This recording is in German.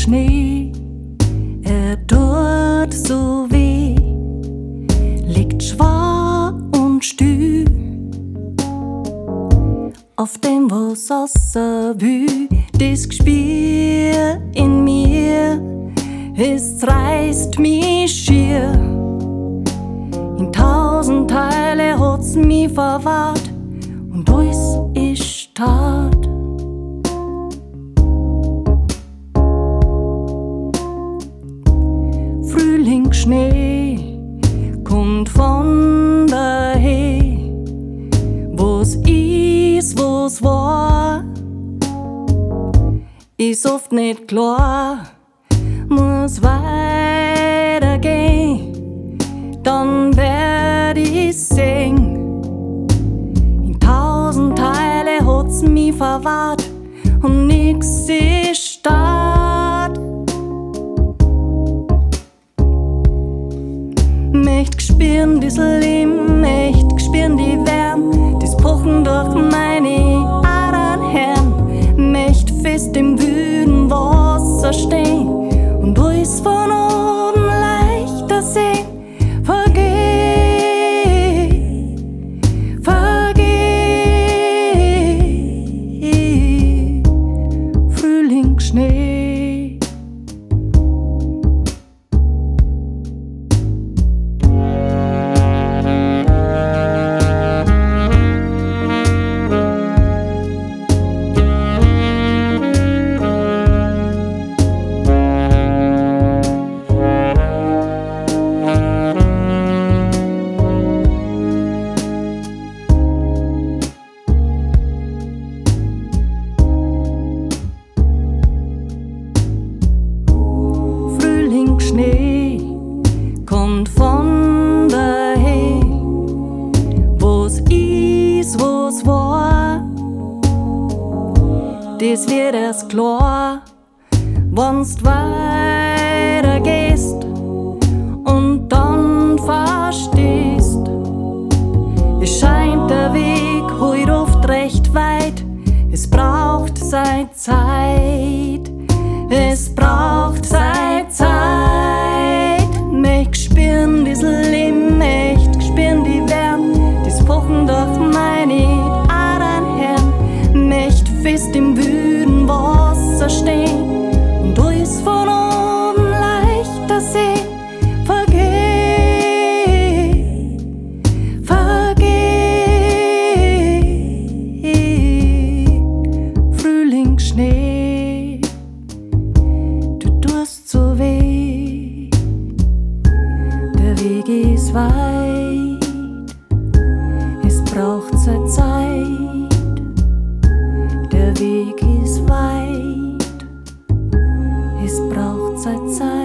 Schnee, er tut so weh, liegt schwer und stü auf dem, was außer will. Das Gespür in mir, es reißt mich schier. In 1000 Teile hat's mich verwahrt und alles ist tat. Frühlingsschnee kommt von daher, wo's ist, wo's war, ist oft nicht klar, muss weitergehen, dann werd ich sehen. In 1000 Teile hat's mich verwahrt und nix ist Start. Möcht gspüren das Leben, möcht gspüren die Wärme, das Pochen durch meine Adern Herren, möcht fest im wüden Wasser stehen und alles von oben leichter sehen. Frühlingsschnee. Schnee kommt von daher, wo's ist, wo's war, das wird erst klar, wenn's weitergehst und dann verstehst. Es scheint der Weg heut oft recht weit, es braucht seine Zeit, es braucht seine Zeit. Möcht gspüren das Leben, möcht gspüren die Wärme, das Pochen durch meine Adern Herren, möcht fest im wüden Wasser stehen und alles von oben leichter sehen. Frühlingsschnee, du tust so weh, der Weg ist weit, es braucht seine Zeit, der Weg ist weit, es braucht seine Zeit.